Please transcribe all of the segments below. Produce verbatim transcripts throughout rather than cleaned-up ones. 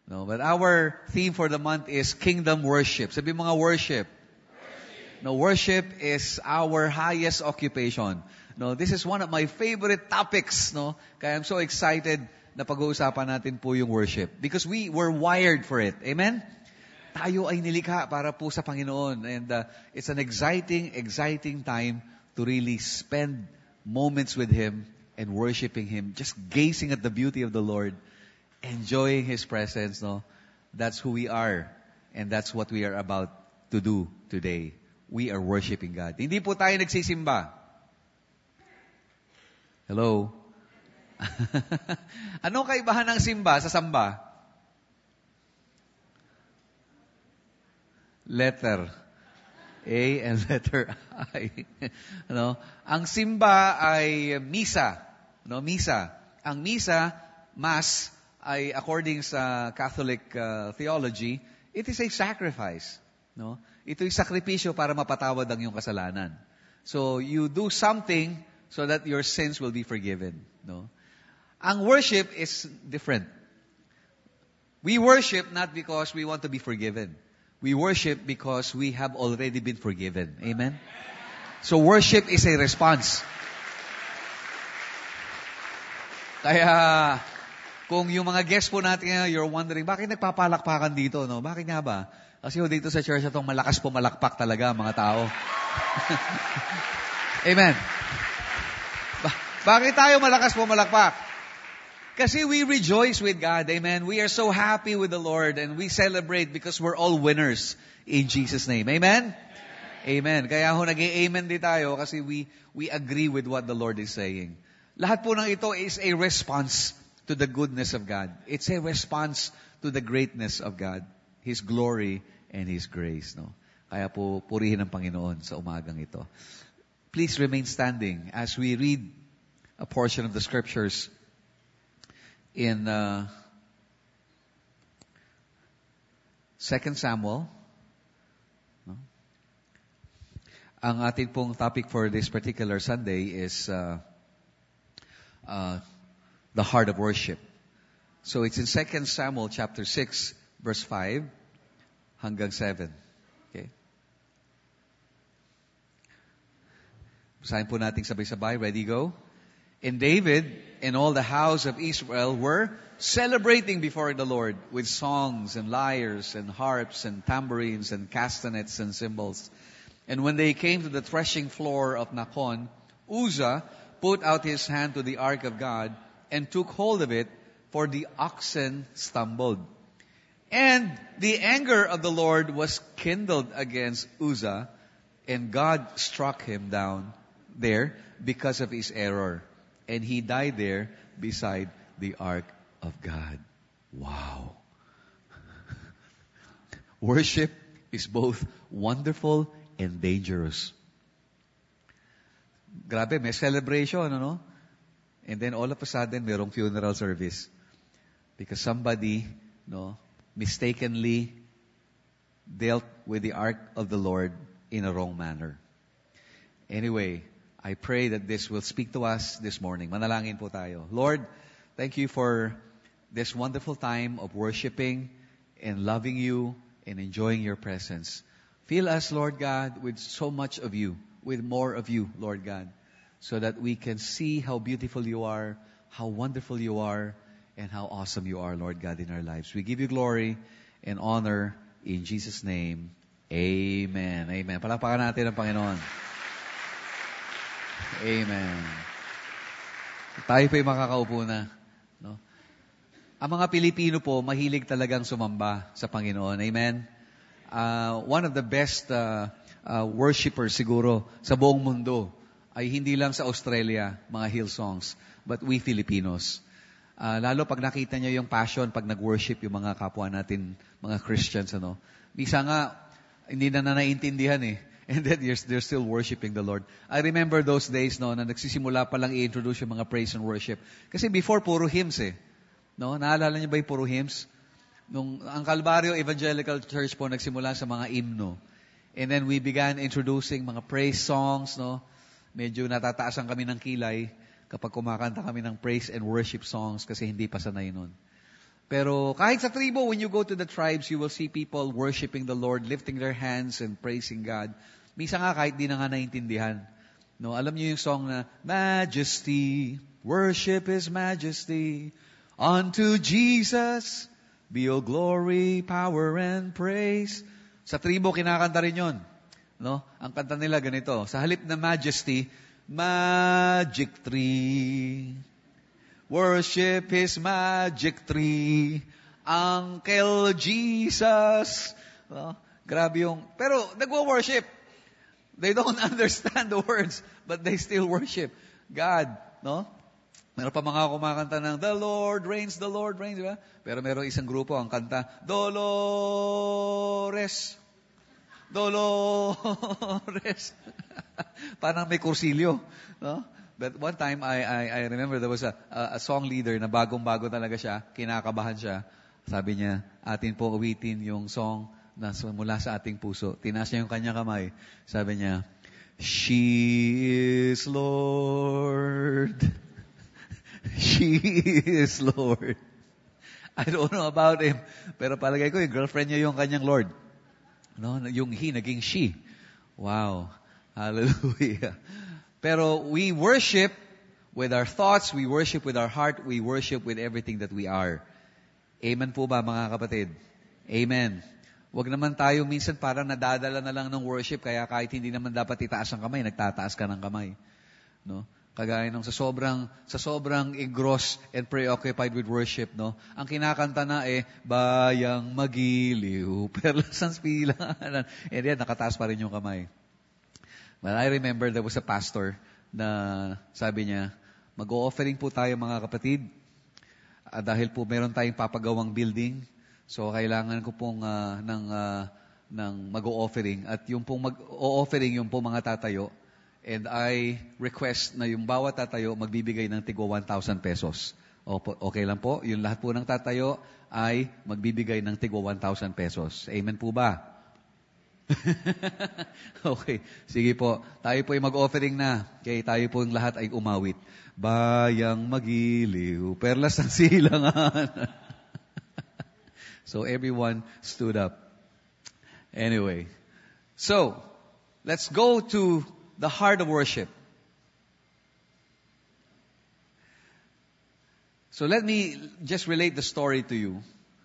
No, but our theme for the month is kingdom worship. Sabi mga worship. worship. No, worship is our highest occupation. No, this is one of my favorite topics, no? Kaya I'm so excited na pag-uusapan natin po yung worship because we were wired for it. Amen? Tayo ay nilikha para po sa Panginoon, and uh, it's an exciting, exciting time to really spend moments with Him and worshiping Him, just gazing at the beauty of the Lord, enjoying His presence, no? That's who we are. And that's what we are about to do today. We are worshiping God. Hindi po tayo nagsisimba. Hello? Anong kaibahan ng simba sa samba? Letter A and letter I. No? Ang simba ay misa. No? Misa. Ang misa, mass, ay according sa Catholic uh, theology, it is a sacrifice. No? Ito yung sakripisyo para mapatawad ang iyong kasalanan. So you do something so that your sins will be forgiven. No? Ang worship is different. We worship not because we want to be forgiven. We worship because we have already been forgiven. Amen? So worship is a response. Kaya kung yung mga guests po natin, you're wondering, bakit nagpapalakpakan dito? No? Bakit nga ba? Kasi dito sa church itong malakas pumalakpak talaga mga tao. Amen. Ba- bakit tayo malakas pumalakpak? Kasi we rejoice with God. Amen. We are so happy with the Lord and we celebrate because we're all winners in Jesus' name. Amen? Amen. Kaya ho nag-amen din tayo kasi we, we agree with what the Lord is saying. Lahat po ng ito is a response to the goodness of God. It's a response to the greatness of God, His glory and His grace. No? Kaya po, purihin ang Panginoon sa umagang ito. Please remain standing as we read a portion of the scriptures in uh, Second Samuel. No? Ang ating pong topic for this particular Sunday is uh, uh, the heart of worship. So it's in Second Samuel chapter six, verse five hanggang seven. Okay? Basahin po natin sabay-sabay. Ready, go? And David and all the house of Israel were celebrating before the Lord with songs and lyres and harps and tambourines and castanets and cymbals. And when they came to the threshing floor of Nakon, Uzzah put out his hand to the ark of God and took hold of it, for the oxen stumbled. And the anger of the Lord was kindled against Uzzah, and God struck him down there because of his error. And he died there beside the ark of God. Wow. Worship is both wonderful and dangerous. Grabe, may celebration, ano? And then all of a sudden, mayroong funeral service. Because somebody, no, mistakenly dealt with the ark of the Lord in a wrong manner. Anyway, I pray that this will speak to us this morning. Manalangin po tayo. Lord, thank you for this wonderful time of worshiping and loving you and enjoying your presence. Fill us, Lord God, with so much of you, with more of you, Lord God, so that we can see how beautiful you are, how wonderful you are, and how awesome you are, Lord God, in our lives. We give you glory and honor in Jesus' name. Amen. Amen. Palakpakan natin ang Panginoon. Amen. Tayo po'y makakaupo na. No? Ang mga Pilipino po, mahilig talagang sumamba sa Panginoon. Amen? Uh, one of the best uh, uh, worshipers siguro sa buong mundo ay hindi lang sa Australia, mga Hillsongs, but we Filipinos. Uh, lalo pag nakita niyo yung passion, pag nag-worship yung mga kapwa natin, mga Christians, ano. Misa nga, hindi na na naiintindihan eh. And then they're, they're still worshiping the Lord. I remember those days, no, na nagsisimula pa lang i-introduce yung mga praise and worship. Kasi before, puro hymns eh. No? Naalala niyo ba yung puro hymns? Nung, ang Calvario Evangelical Church po nagsimula sa mga hymno. And then we began introducing mga praise songs, no? Medyo natataasan kami ng kilay kapag kumakanta kami ng praise and worship songs kasi hindi pa sanay nun. Pero kahit sa tribo, when you go to the tribes, you will see people worshiping the Lord, lifting their hands and praising God. Minsan nga kahit di na nga naintindihan. No, alam niyo yung song na, Majesty, worship His majesty, unto Jesus, be all glory, power, and praise. Sa tribo, kinakanta rin yun. No? Ang kanta nila ganito, sa halip na majesty, magic tree. Worship His magic tree. Uncle Jesus. No? Grabe yung, pero nagwo-worship. They don't understand the words, but they still worship God, no? Meron pa mga kumakanta ng The Lord reigns, The Lord reigns, di ba? Pero meron isang grupo ang kanta, Dolores. Dolores. Parang may kursilyo, no? But one time, I, I, I remember there was a, a, a song leader na bagong-bago talaga siya, kinakabahan siya. Sabi niya, atin po awitin yung song na mula sa ating puso. Tinaas niya yung kanyang kamay. Sabi niya, She is Lord. She is Lord. I don't know about him, pero palagay ko yung girlfriend niya yung kanyang Lord. No, yung he naging she. Wow. Hallelujah. Pero we worship with our thoughts, we worship with our heart, we worship with everything that we are. Amen po ba, mga kapatid? Amen. Huwag naman tayo minsan parang nadadala na lang ng worship, kaya kahit hindi naman dapat itaas ang kamay, nagtataas ka ng kamay. No? Kagaya nung sa sobrang, sa sobrang engrossed and preoccupied with worship, no? Ang kinakanta na eh, bayang magiliw, perlas ang pilanganan. And yan, nakataas pa rin yung kamay. But I remember there was a pastor na sabi niya, mag-o-offering po tayo mga kapatid, uh, dahil po meron tayong papagawang building. So, kailangan ko pong uh, ng, uh, ng mag-o-offering. At yung pong mag-o-offering, yung pong mga tatayo. And I request na yung bawat tatayo, magbibigay ng tigwa one thousand pesos. Opo, okay lang po. Yung lahat po ng tatayo ay magbibigay ng tigwa one thousand pesos. Amen po ba? Okay. Sige po. Tayo po ay mag-offering na. Okay, tayo po yung lahat ay umawit. Bayang magiliw, perlas ang silangan. So everyone stood up. Anyway. So, let's go to the heart of worship. So let me just relate the story to you.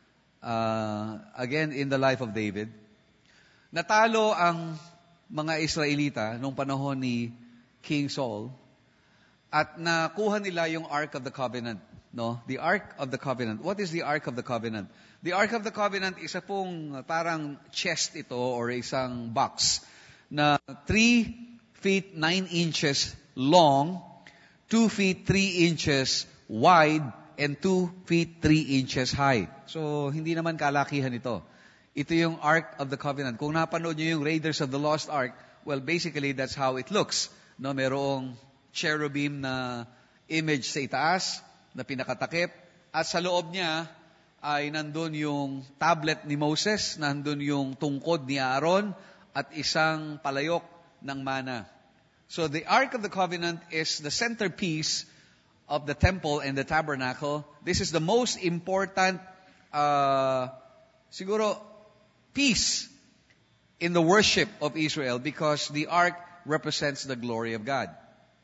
Uh, again, in the life of David. Natalo ang mga Israelita nung panahon ni King Saul at nakuha nila yung Ark of the Covenant. No? The Ark of the Covenant. What is the Ark of the Covenant? The Ark of the Covenant, isa pong parang chest ito or isang box na three feet nine inches long, two feet three inches wide, and two feet three inches high. So, hindi naman kalakihan ito. Ito yung Ark of the Covenant. Kung napanood nyo yung Raiders of the Lost Ark, well, basically, that's how it looks. No, merong cherubim na image sa itaas, na pinakatakip, at sa loob niya ay nandun yung tablet ni Moses, nandun yung tungkod ni Aaron, at isang palayok ng mana. So the Ark of the Covenant is the centerpiece of the temple and the tabernacle. This is the most important, uh, siguro, piece in the worship of Israel because the Ark represents the glory of God.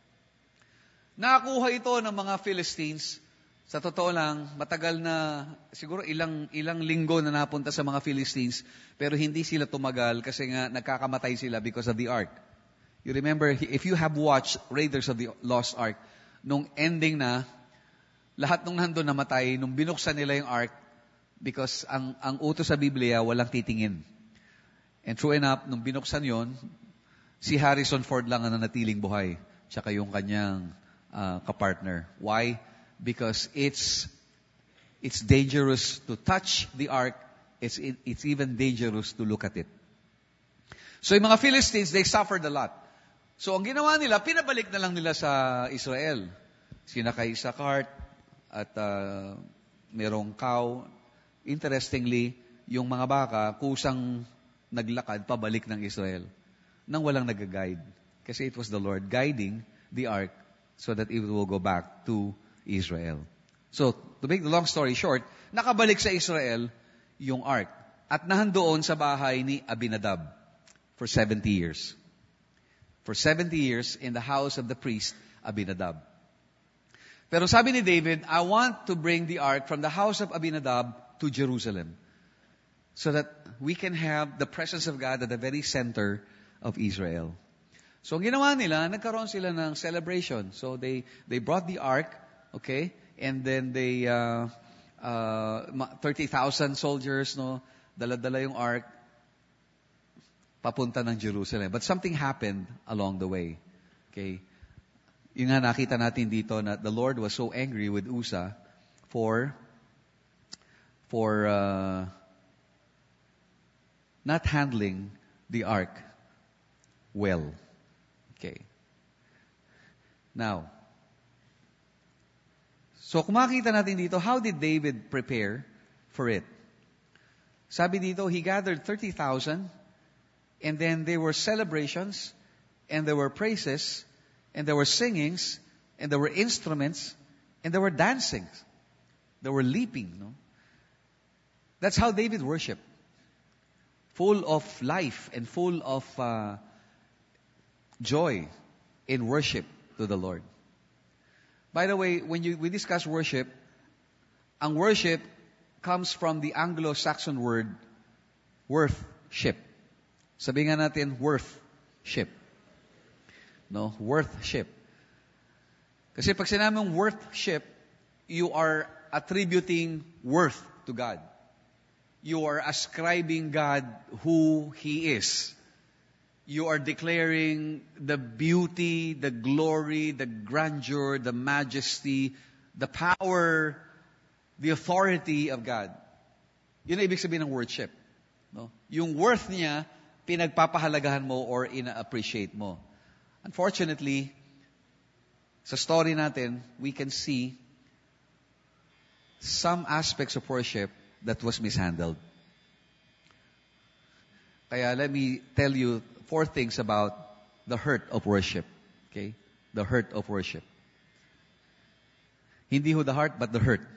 Nakuha ito ng mga Philistines. Sa totoo lang, matagal na, siguro ilang ilang linggo na napunta sa mga Philistines, pero hindi sila tumagal kasi nga nagkakamatay sila because of the Ark. You remember, if you have watched Raiders of the Lost Ark, nung ending na, lahat nung nandun namatay, nung binuksan nila yung Ark, because ang, ang utos sa Biblia, walang titingin. And true enough, nung binuksan yon, si Harrison Ford lang ang nanatiling buhay, tsaka yung kanyang uh, kapartner. Why? Because it's it's dangerous to touch the ark. It's it, it's even dangerous to look at it. So yung mga Philistines, they suffered a lot. So ang ginawa nila, pinabalik na lang nila sa Israel. Sinakay sa cart at uh, merong cow. Interestingly, yung mga baka kusang naglakad pabalik ng Israel nang walang nag-guide. Kasi it was the Lord guiding the ark so that it will go back to Israel. So, to make the long story short, nakabalik sa Israel yung ark. At nahandoon sa bahay ni Abinadab for seventy years. For seventy years in the house of the priest Abinadab. Pero sabi ni David, I want to bring the ark from the house of Abinadab to Jerusalem. So that we can have the presence of God at the very center of Israel. So ang ginawa nila, nagkaroon sila ng celebration. So they they brought the ark, okay? And then they uh uh thirty thousand soldiers, no, dala-dala yung ark papunta ng Jerusalem. But something happened along the way. Okay? Yung nga nakita natin dito na the Lord was so angry with Uzzah for for uh, not handling the ark well. Okay. Now, so kung makita natin dito, how did David prepare for it? Sabi dito, he gathered thirty thousand, and then there were celebrations, and there were praises, and there were singings, and there were instruments, and there were dancings. There were leaping, no? That's how David worshiped. Full of life and full of uh, joy in worship to the Lord. By the way, when you, we discuss worship, ang worship comes from the Anglo-Saxon word worth-ship. Sabihin nga natin, worth-ship. No? Worth-ship. Kasi pag sinabi mong worth-ship, you are attributing worth to God. You are ascribing God who He is. You are declaring the beauty, the glory, the grandeur, the majesty, the power, the authority of God. Yun ang ibig sabihin ng worship. No? Yung worth niya, pinagpapahalagahan mo or ina-appreciate mo. Unfortunately, sa story natin, we can see some aspects of worship that was mishandled. Kaya let me tell you four things about the hurt of worship. Okay? The hurt of worship. Hindi ho the heart, but the hurt.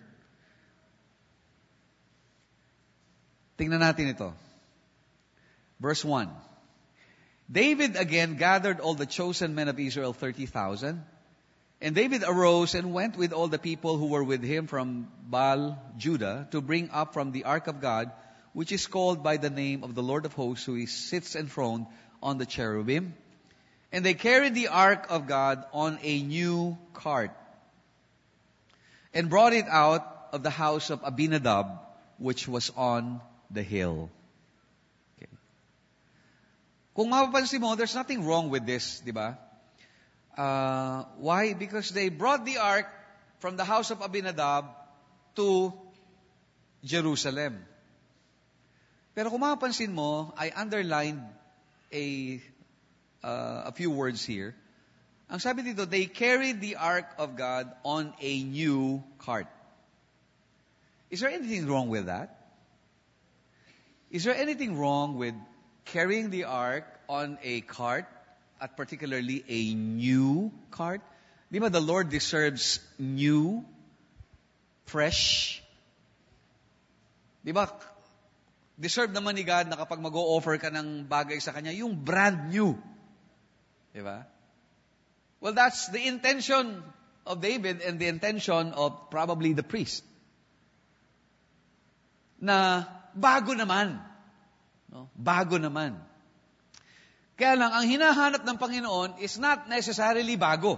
Tingnan natin ito. Verse one. David again gathered all the chosen men of Israel, thirty thousand. And David arose and went with all the people who were with him from Baal, Judah, to bring up from the ark of God, which is called by the name of the Lord of hosts, who is, sits enthroned on the cherubim. And they carried the ark of God on a new cart, and brought it out of the house of Abinadab, which was on the hill. Okay. Kung mapapansin mo, there's nothing wrong with this, di ba? Uh, why? Because they brought the ark from the house of Abinadab to Jerusalem. Pero kung mapapansin mo, I underlined a uh, a few words here. Ang sabi dito, they carried the ark of God on a new cart. Is there anything wrong with that? Is there anything wrong with carrying the ark on a cart? At particularly a new cart. Di ba the Lord deserves new, fresh? Di ba, deserve naman ni God na kapag mag-o-offer ka ng bagay sa Kanya, yung brand new. Di ba? Well, that's the intention of David and the intention of probably the priest. Na bago naman. No? Bago naman. Kaya lang, ang hinahanap ng Panginoon is not necessarily bago.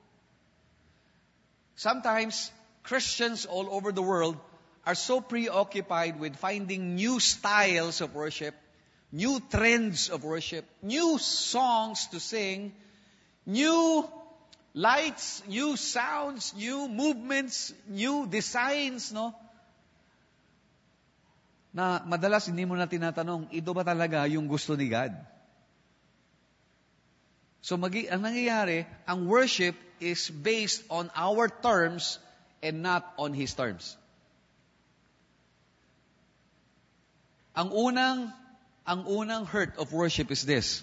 Sometimes, Christians all over the world are so preoccupied with finding new styles of worship, new trends of worship, new songs to sing, new lights, new sounds, new movements, new designs, no? Na madalas hindi mo na tinatanong, ito ba talaga yung gusto ni God? So, magi- ang nangyayari, ang worship is based on our terms and not on His terms. Ang unang, ang unang hurt of worship is this.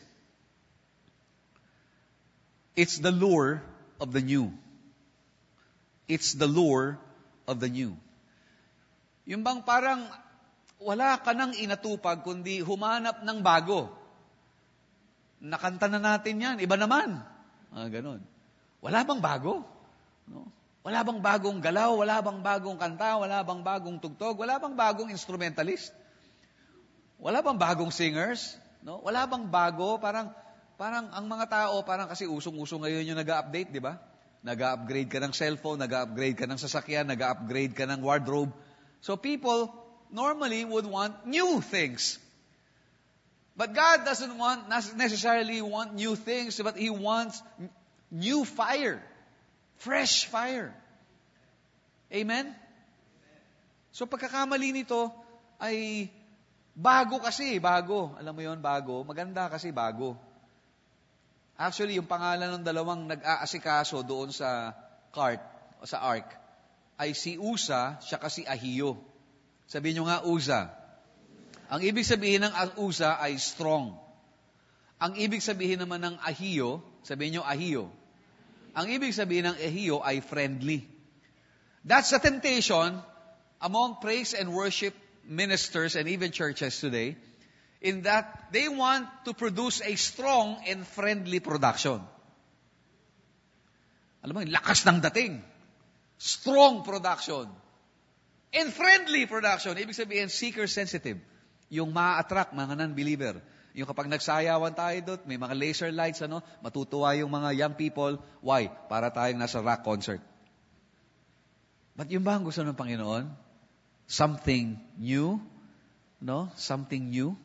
It's the lure of the new. It's the lure of the new. Yung bang parang wala ka nang inatupag, kundi humanap ng bago. Nakanta na natin yan, iba naman. Ah, ganun. Wala bang bago? No? Wala bang bagong galaw? Wala bang bagong kanta? Wala bang bagong tugtog? Wala bang bagong instrumentalist? Wala bang bagong singers? No? Wala bang bago? Parang, parang ang mga tao, parang kasi usong-usong ngayon yung nag-update, di ba? Nag-upgrade ka ng cellphone, nag-upgrade ka ng sasakyan, nag-upgrade ka ng wardrobe. So people normally would want new things. But God doesn't want necessarily want new things, but He wants new fire. Fresh fire. Amen? So pagkakamali nito ay bago kasi, bago. Alam mo yon, bago. Maganda kasi bago. Actually, yung pangalan ng dalawang nag-aasikaso doon sa cart, o sa ark, ay si Uza, siya kasi Ahio. Sabihin nyo nga, Uza. Ang ibig sabihin ng Uza ay strong. Ang ibig sabihin naman ng Ahio, sabihin nyo Ahio. Ang ibig sabihin ng Ahio ay friendly. That's the temptation among praise and worship ministers and even churches today, in that they want to produce a strong and friendly production. Alam mo, lakas ng dating. Strong production. And friendly production. Ibig sabihin, seeker-sensitive. Yung ma-attract mga non-believer. Yung kapag nagsayawan tayo doon, may mga laser lights, ano, matutuwa yung mga young people. Why? Para tayong nasa rock concert. But yung ba ang gusto ng Panginoon? Something new? No? Something new?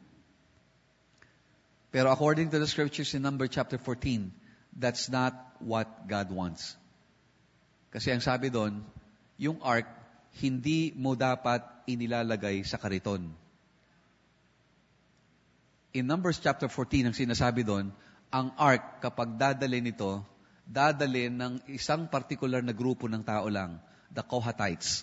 Pero according to the scriptures in Numbers chapter fourteen, that's not what God wants. Kasi ang sabi doon, yung ark, hindi mo dapat inilalagay sa kariton. In Numbers chapter fourteen, ang sinasabi doon, ang ark, kapag dadalhin ito, dadalhin ng isang particular na grupo ng tao lang, the Kohathites.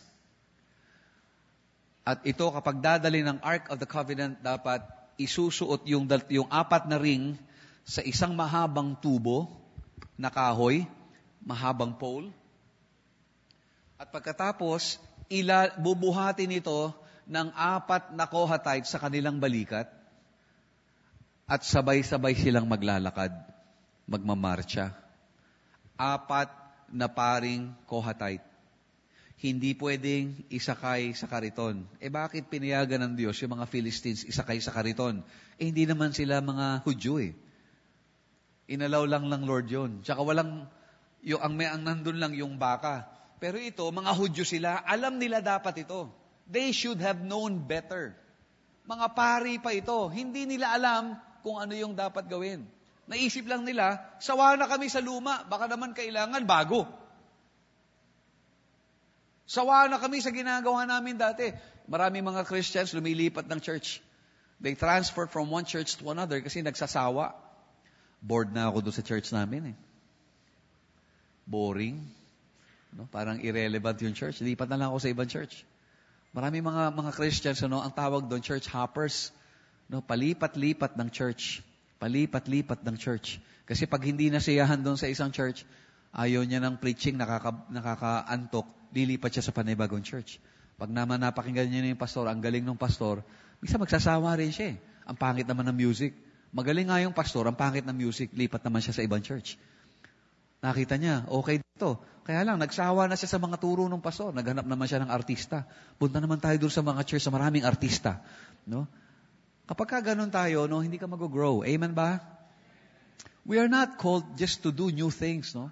At ito, kapag dadalhin ng Ark of the Covenant, dapat isusuot yung, yung apat na ring sa isang mahabang tubo na kahoy, mahabang pole. At pagkatapos, ila, bubuhatin ito ng apat na Kohathites sa kanilang balikat. At sabay-sabay silang maglalakad, magmamarcha. Apat na paring Kohathite. Hindi pwedeng isakay sa kariton. Eh bakit pinayagan ng Diyos yung mga Philistines isakay sa kariton? Eh hindi naman sila mga Hudyo eh. Inalaw lang ng Lord yun. Tsaka walang, yung, ang, ang nandun lang yung baka. Pero ito, mga Hudyo sila, alam nila dapat ito. They should have known better. Mga pari pa ito. Hindi nila alam kung ano yung dapat gawin. Naisip lang nila, sawa na kami sa luma, baka naman kailangan bago. Sawa na kami sa ginagawa namin dati. Maraming mga Christians lumilipat ng church. They transfer from one church to another kasi nagsasawa. Bored na ako doon sa church namin eh. Boring. No? Parang irrelevant yung church. Lipat na lang ako sa ibang church. Maraming mga mga Christians, ano, ang tawag doon, church hoppers. No, palipat-lipat ng church. Palipat-lipat ng church. Kasi pag hindi nasiyahan doon sa isang church, ayaw niya ng preaching, nakaka, nakakaantok, lilipat siya sa panibagong church. Pag naman napakinggan niya yung pastor, ang galing ng pastor, minsan magsasawa rin siya eh. Ang pangit naman ng music. Magaling nga yung pastor, ang pangit ng music, lipat naman siya sa ibang church. Nakita niya, okay dito. Kaya lang, nagsawa na siya sa mga turo ng pastor. Naghanap naman siya ng artista. Punta naman tayo doon sa mga church sa maraming artista. No? Kapag ka ganun tayo, no, hindi ka mag-grow. Amen ba? We are not called just to do new things, no?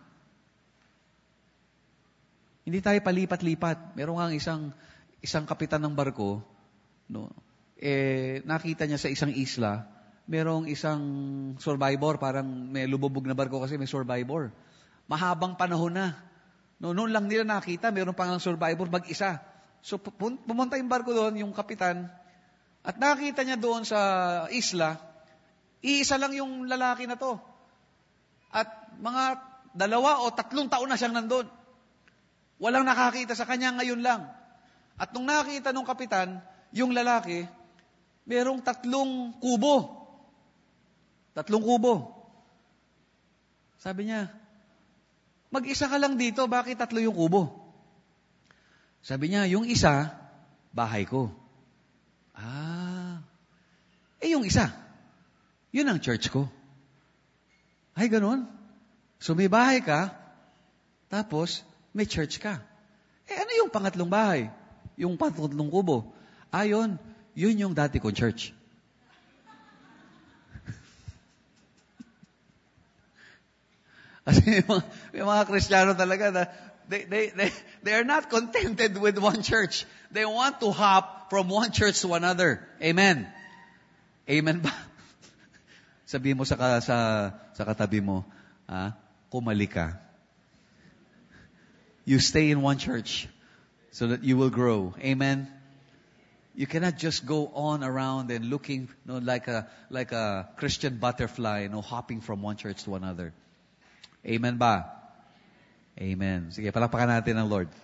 Hindi tayo palipat-lipat. Meron nga isang isang kapitan ng barko, no? Eh nakita niya sa isang isla, merong isang survivor, parang may lumubog na barko kasi may survivor. Mahabang panahon na. No, noon lang nila nakita, meron pang survivor mag-isa. So pumunta yung barko doon, yung kapitan, at nakita niya doon sa isla, iisa lang yung lalaki na to. At mga dalawa o tatlong taon na siyang nandun. Walang nakakita sa kanya ngayon lang. At nung nakita nung kapitan, yung lalaki, merong tatlong kubo. Tatlong kubo. Sabi niya, mag-isa ka lang dito, bakit tatlo yung kubo? Sabi niya, yung isa, bahay ko. Ah, eh yung isa, yun ang church ko. Ay, ganun. So may bahay ka, tapos may church ka. Eh ano yung pangatlong bahay? Yung pangatlong kubo? Ayon, yun yung dati kong church. Kasi yung mga, yung mga Kristiyano talaga na they, they, they, they are not contented with one church. They want to hop from one church to another. Amen. Amen ba? Sabihin mo sa, sa, sa katabi mo, ah, kumali ka. You stay in one church so that you will grow. Amen. You cannot just go on around and looking, you know, like a like a Christian butterfly, you know, hopping from one church to another. Amen ba? Amen. Sige, palakpakan natin ang Lord.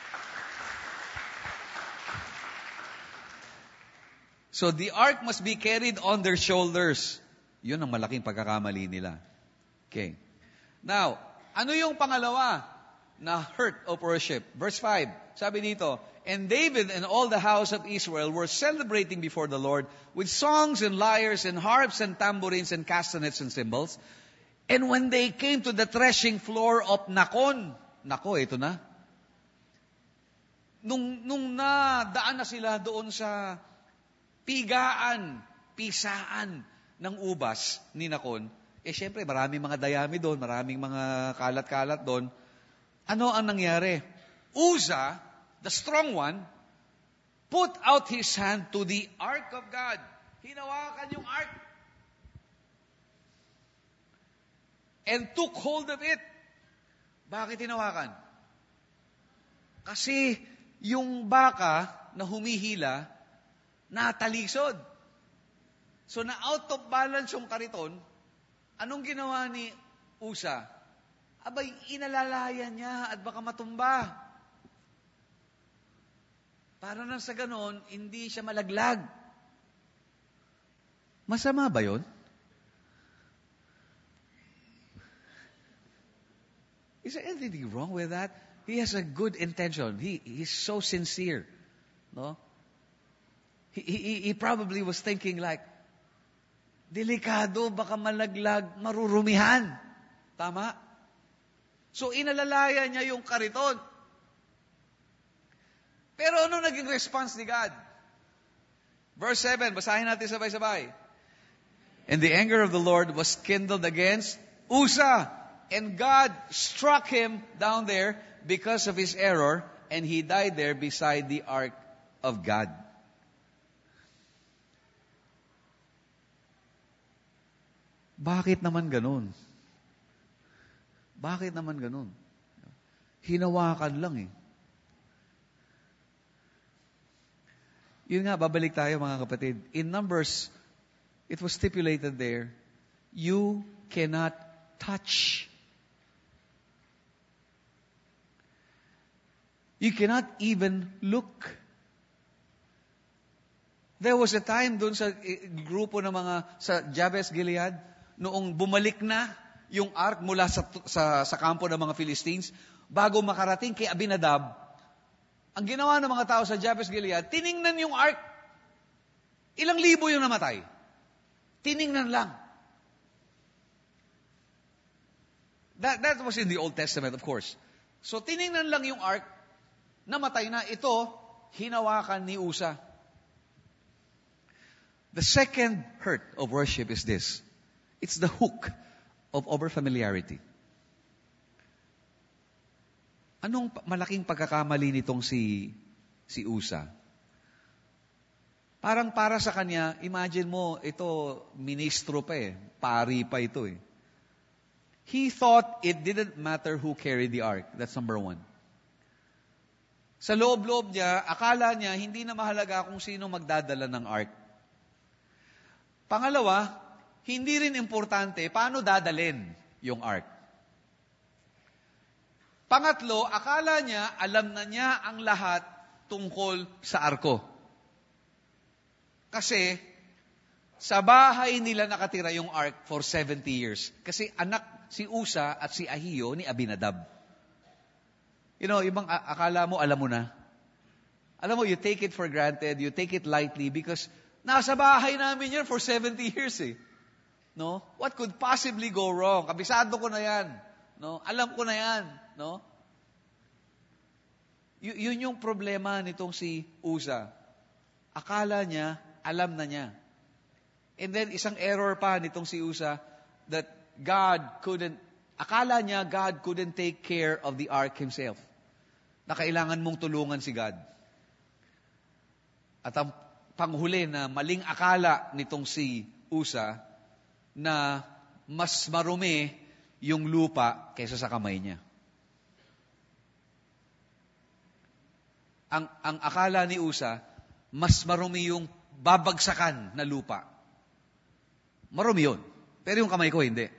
So the ark must be carried on their shoulders. Yun ang malaking pagkakamali nila. Okay. Now, ano yung pangalawa na hurt of worship? Verse five, sabi dito, and David and all the house of Israel were celebrating before the Lord with songs and lyres and harps and tambourines and castanets and cymbals. And when they came to the threshing floor of Nakon, Nako, ito na. Nung, nung nadaan na sila doon sa pigaan, pisaan ng ubas ni Nakon, eh syempre maraming mga dayami doon, maraming mga kalat-kalat doon. Ano ang nangyari? Uza, the strong one, put out his hand to the ark of God. Hinawakan yung ark. And took hold of it. Bakit hinawakan? Kasi yung baka na humihila, natalisod. So na out of balance yung kariton, anong ginawa ni Usa? Abay, inalalayan niya at baka matumba. Para nang sa ganon, hindi siya malaglag. Masama ba yun? Is there anything wrong with that? He has a good intention. He he's so sincere. No? He, he, he probably was thinking like, delikado, baka malaglag, marurumihan. Tama? So, inalalaya niya yung kariton. Pero ano naging response ni God? Verse seven, basahin natin sabay-sabay. And the anger of the Lord was kindled against Uza. And God struck him down there because of his error, and he died there beside the ark of God. Bakit naman ganun? Bakit naman ganun? Hinawakan lang eh. Yun nga, babalik tayo mga kapatid. In Numbers, it was stipulated there, you cannot touch. You cannot even look. There was a time doon sa grupo ng mga sa Jabez Gilead, noong bumalik na yung ark mula sa, sa, sa kampo ng mga Philistines, bago makarating kay Abinadab, ang ginawa ng mga tao sa Jabez Gilead, tiningnan yung ark. Ilang libo yung namatay. Tiningnan lang. That, that was in the Old Testament, of course. So, tiningnan lang yung ark, namatay na. Ito, hinawakan ni Usa. The second hurt of worship is this. It's the hook of over-familiarity. Anong malaking pagkakamali nitong si, si Usa? Parang para sa kanya, imagine mo, ito, ministro pa eh. Pari pa ito eh. He thought it didn't matter who carried the ark. That's number one. Sa loob-loob niya, akala niya, hindi na mahalaga kung sino magdadala ng ark. Pangalawa, hindi rin importante paano dadalin yung ark. Pangatlo, akala niya, alam na niya ang lahat tungkol sa arko. Kasi, sa bahay nila nakatira yung ark for seventy years. Kasi anak si Usa at si Ahio ni Abinadab. You know, ibang akala mo, alam mo na. Alam mo, you take it for granted, you take it lightly because nasa bahay namin yan for seventy years eh. No? What could possibly go wrong? Kabisado ko na yan. No? Alam ko na yan. No? Y- yun yung problema nitong si Uza. Akala niya, alam na niya. And then, isang error pa nitong si Uza that God couldn't, akala niya God couldn't take care of the ark himself. Na kailangan mong tulungan si God. At ang panghuli na maling akala nitong si Uza na mas marumi yung lupa kaysa sa kamay niya. Ang, ang akala ni Uza, mas marumi yung babagsakan na lupa. Marumi yun. Pero yung kamay ko, hindi.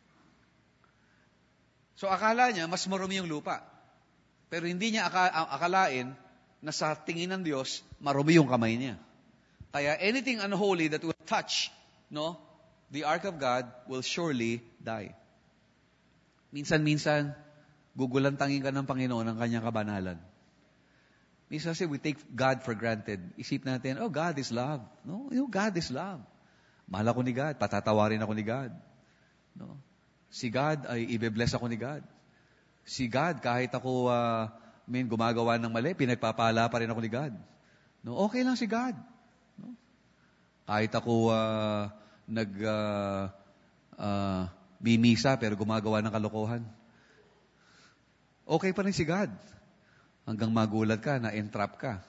So akala niya, mas marumi yung lupa. Pero hindi niya akalain na sa tingin ng Diyos, marumi yung kamay niya. Kaya anything unholy that will touch, no, the ark of God will surely die. Minsan-minsan, gugulantangin ka ng Panginoon ang kanyang kabanalan. Minsan kasi we take God for granted. Isip natin, oh, God is love. No, you know, God is love. Mahal ako ni God, patatawarin ako ni God. No? Si God ay ibe-bless ako ni God. Si God, kahit ako uh, min, gumagawa ng mali, pinagpapala pa rin ako ni God. No? Okay lang si God. No? Kahit ako uh, nag uh, uh, bimisa pero gumagawa ng kalokohan. Okay pa rin si God. Hanggang magulat ka, na-entrap ka.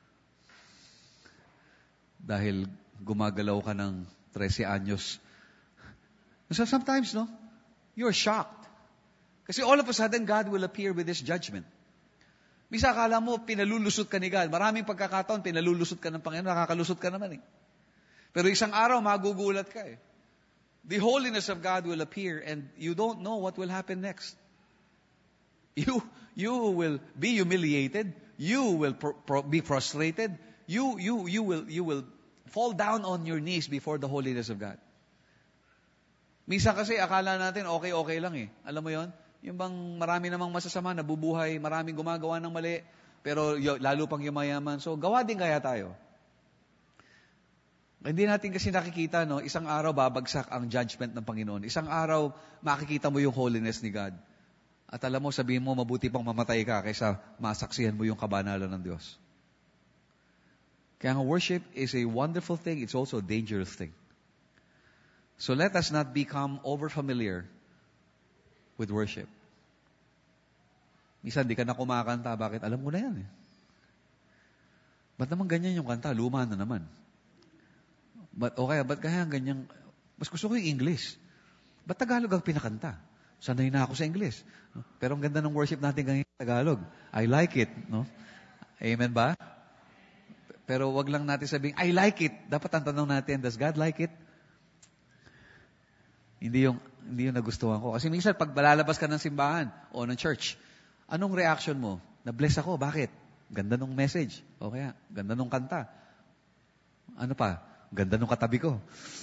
Dahil gumagalaw ka ng thirteen anyos. So sometimes, no, you're shocked. Kasi all of a sudden, God will appear with His judgment. Misa akala mo, pinalulusot ka ni God. Maraming pagkakataon, pinalulusot ka ng Panginoon, nakakalusot ka naman eh. Pero isang araw, magugulat ka eh. The holiness of God will appear and you don't know what will happen next. You, you will be humiliated. You will pro- pro- be frustrated. You, you, you will, you will fall down on your knees before the holiness of God. Minsan kasi akala natin okay-okay lang eh. Alam mo yon? Yung bang marami namang masasama, nabubuhay, maraming gumagawa ng mali, pero y- lalo pang yumayaman. So, gawa din kaya tayo. Hindi natin kasi nakikita, no? Isang araw babagsak ang judgment ng Panginoon. Isang araw makikita mo yung holiness ni God. At alam mo, sabihin mo, mabuti pang mamatay ka kaysa masaksihan mo yung kabanalan ng Diyos. Kaya nga worship is a wonderful thing. It's also a dangerous thing. So let us not become over-familiar with worship. Minsan, di ka na kumakanta. Bakit? Alam mo na yan eh. Ba't naman ganyan yung kanta? Luma na naman. But, okay, ba't kaya ganyan? Mas gusto ko yung English. Ba't Tagalog ang pinakanta? Sanay na ako sa English. No? Pero ang ganda ng worship natin ganyan sa Tagalog. I like it. No? Amen ba? Pero wag lang natin sabihin, I like it. Dapat ang tanong natin, does God like it? Hindi yung, hindi yung nagustuhan ko. Kasi minsan, pag lalabas ka ng simbahan o ng church, anong reaction mo? Na-bless ako. Bakit? Ganda nung message. O kaya, ganda nung kanta. Ano pa? Ganda nung katabi ko.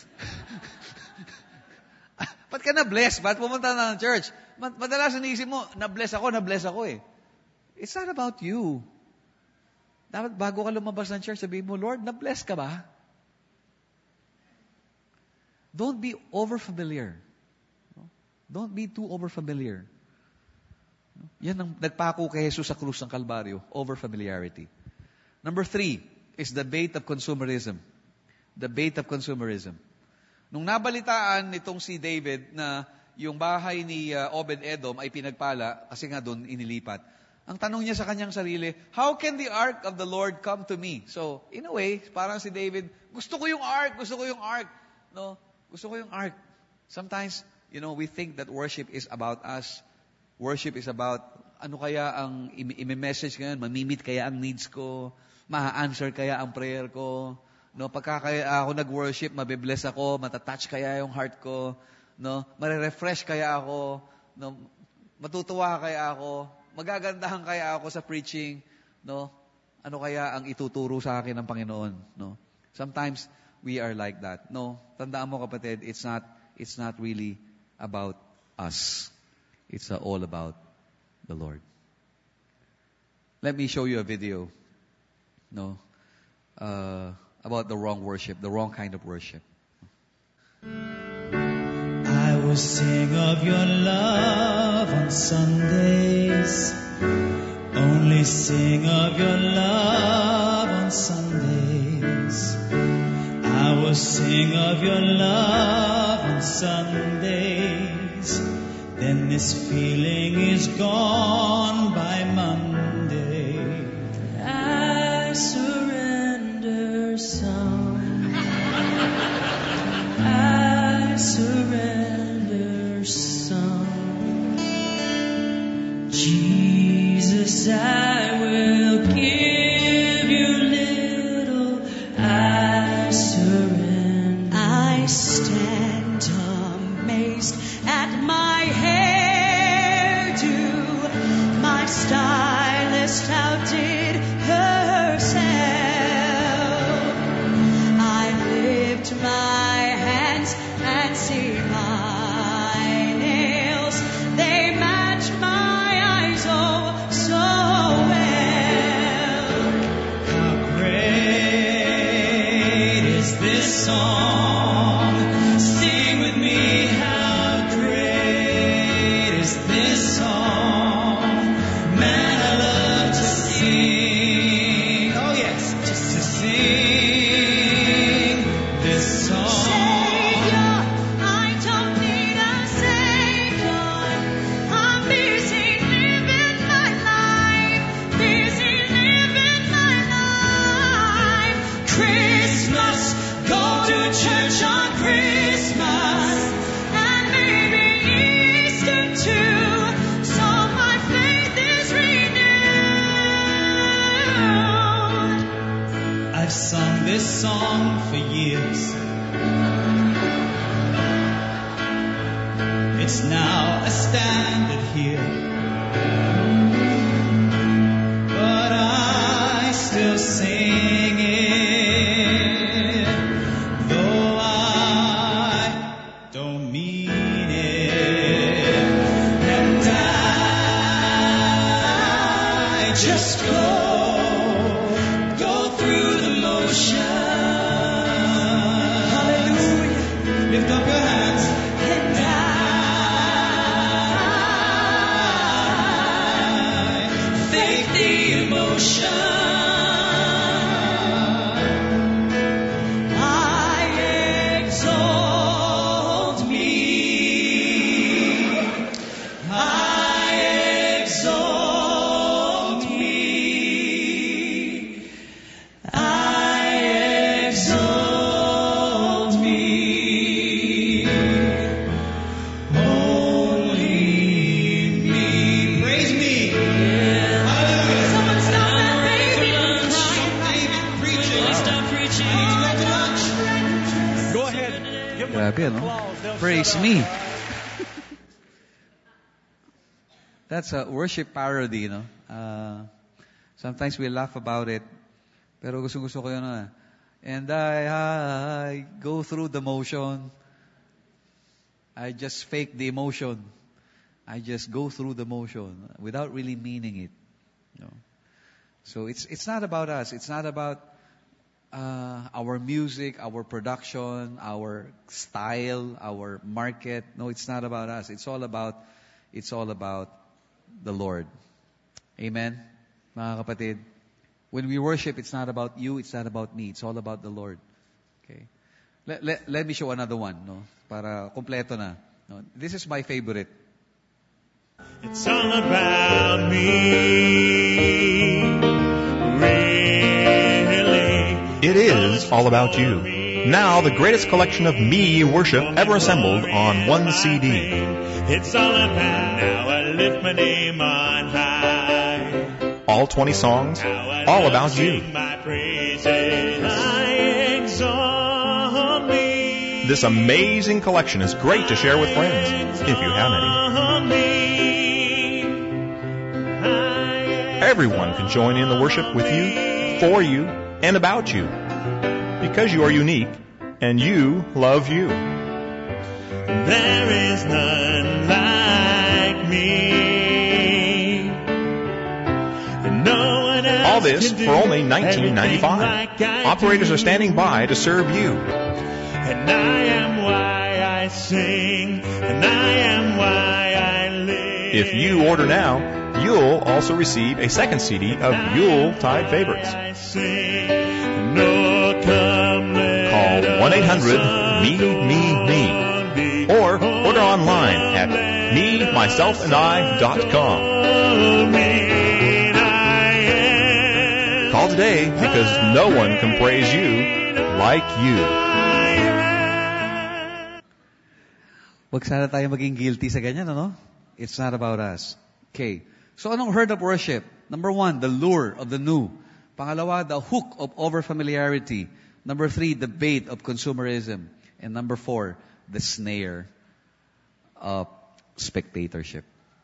Ba't ka na-bless? Ba't pumunta na ng church? Madalas naisip mo, na-bless ako, na-bless ako eh. It's not about you. Dapat bago ka lumabas ng church, sabihin mo, Lord, na-bless ka ba? Don't be over-familiar. Don't be too over-familiar. Yan ang nagpako kay Jesus sa krus ng Kalbaryo, over-familiarity. Number three is the bait of consumerism. The bait of consumerism. Nung nabalitaan nitong si David na yung bahay ni uh, Obed-Edom ay pinagpala, kasi nga doon inilipat, ang tanong niya sa kanyang sarili, how can the ark of the Lord come to me? So, in a way, parang si David, gusto ko yung ark, gusto ko yung ark. No, gusto ko yung ark. Sometimes, you know, we think that worship is about us. Worship is about, ano kaya ang i-message ngayon, mamimit kaya ang needs ko, ma-answer kaya ang prayer ko. No, pagka kaya ako nag-worship, mabibless ako, matatouch kaya yung heart ko, no, mare-refresh kaya ako, no, matutuwa kaya ako, magagandahan kaya ako sa preaching, no, ano kaya ang ituturo sa akin ng Panginoon, no. Sometimes we are like that. No, tandaan mo kapatid, it's not it's not really about us. It's uh, all about the Lord. Let me show you a video. no, uh, about the wrong worship, the wrong kind of worship. I will sing of your love on Sundays. Only sing of your love on Sundays. I will sing of your love on Sundays. Then this feeling is gone by Monday. I surrender some. I surrender some. Jesus, I will give you little. I surrender. I stand amazed at my hairdo. My stylist outdid herself. I lift my hands and see my nails. They match my eyes oh so well. How great is this song? Sing with me, how great is this song? Man, I love to sing. Oh yes, just to sing this song. Savior, I don't need a savior. I'm busy living my life. Busy living my life. Christmas, go to church on Christmas. And maybe Easter too. So my faith is renewed. I've sung this song for years. It's now a standard here. But I still sing it, though I don't mean it. And I just go, go through the motion. Hallelujah. Lift up your hands. And I fake the emotion. I exalt me. I exalt me. I exalt me. Only me. Praise me. Hallelujah. Someone stop that baby. Stop preaching. Stop preaching. Go ahead. Give them Grabe, no? applause. They'll Praise shut me. up. That's a worship parody, no? Uh, sometimes we laugh about it, pero gusto-gusto ko yun na. And I, I go through the motion. I just fake the emotion. I just go through the motion without really meaning it. You know? So it's it's not about us. It's not about uh, our music, our production, our style, our market. No, it's not about us. It's all about it's all about the Lord. Amen, mga kapatid. When we worship, it's not about you. It's not about me. It's all about the Lord. Okay. Let, let, let me show another one, no? Para kompleto na. No? This is my favorite. It's all about me. Really. It is all about you. Now the greatest collection of me worship ever assembled on one C D. It's all about now I lift my name on high. All twenty songs, Now I all will about sing you. my praises. I exalt me. This amazing collection is great to share with friends, if you have any. Everyone can join in the worship with you, for you, and about you. Because you are unique, and you love you. There is none like me. No one else. All All this for only nineteen ninety-five dollars. Operators are standing by to serve you. And I am why I sing, and I am why I live. If you order now, you'll also receive a second C D of Yuletide favorites. I sing, no, come let Call one eight hundred me me me or order online at me myself and I dot com. Call today because no one can praise you like you. Huwag sana tayo maging guilty sa ganyan, ano? It's not about us. Okay. So anong herd of worship? Number one, the lure of the new. Pangalawa, the hook of over-familiarity. Number three, the bait of consumerism. And number four, the snare of spectatorship.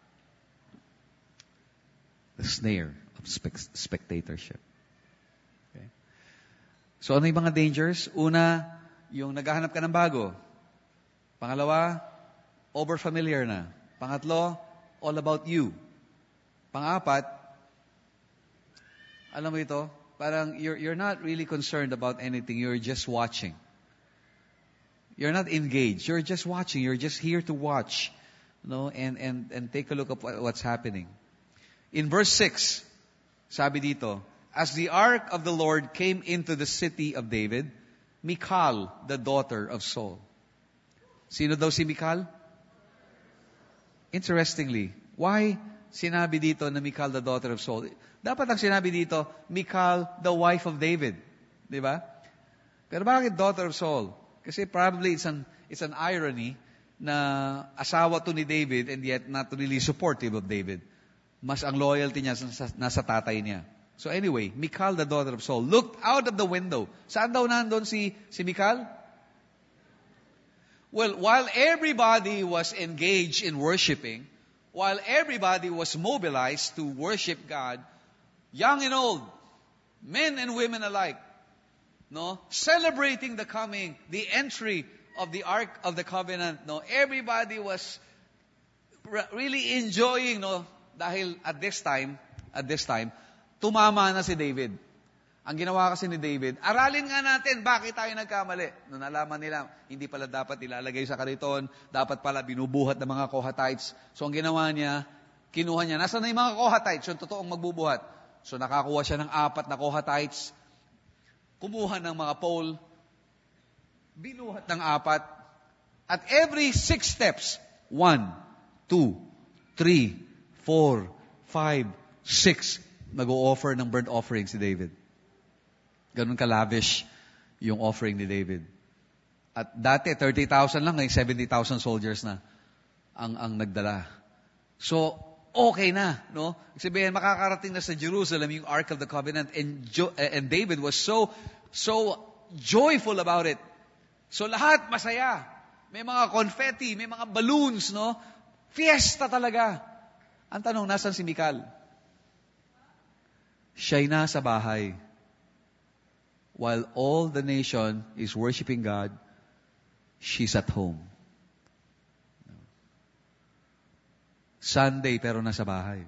The snare of spec- spectatorship. Okay. So ano yung mga dangers? Una, yung naghahanap ka ng bago. Pangalawa, over-familiar na. Pangatlo, all about you. Pang-apat, alam mo ito, parang you're, you're not really concerned about anything. You're just watching. You're not engaged. You're just watching. You're just here to watch, you know, and, and, and take a look at what's happening. In verse six, sabi dito, as the ark of the Lord came into the city of David, Michal, the daughter of Saul. Sino daw si Michal? Interestingly, why sinabi dito na Michal, the daughter of Saul? Dapat ang sinabi dito, Michal, the wife of David. Di ba? Pero bakit daughter of Saul? Kasi probably it's an, it's an irony na asawa to ni David and yet not really supportive of David. Mas ang loyalty niya nasa, nasa tatay niya. So anyway, Michal, the daughter of Saul, looked out of the window. Saan daw nandun si, si Michal? Well, while everybody was engaged in worshiping, while everybody was mobilized to worship God, young and old, men and women alike, no, celebrating the coming, the entry of the Ark of the Covenant, no, everybody was really enjoying, no, dahil at this time, at this time, tumama na si David. Ang ginawa kasi ni David, aralin nga natin, bakit tayo nagkamali? Nung nalaman nila, hindi pala dapat ilalagay sa kariton, dapat pala binubuhat ng mga Kohatites. So ang ginawa niya, kinuha niya, nasa na yung mga Kohatites, yung totoong magbubuhat. So nakakuha siya ng apat na Kohatites, kumuha ng mga pole, binuhat ng apat, at every six steps, one, two, three, four, five, six, nag-o-offer ng burnt offering si David. Ganun ka-lavish yung offering ni David. At dati, thirty thousand lang, ngayon seventy thousand soldiers na ang, ang nagdala. So, okay na, no? Sabihin, makakarating na sa Jerusalem yung Ark of the Covenant, and, jo- and David was so, so joyful about it. So, lahat masaya. May mga confetti, may mga balloons, no? Fiesta talaga. Ang tanong, nasan si Michal? Siya'y nasa bahay. While all the nation is worshiping God, she's at home. Sunday, pero nasa bahay.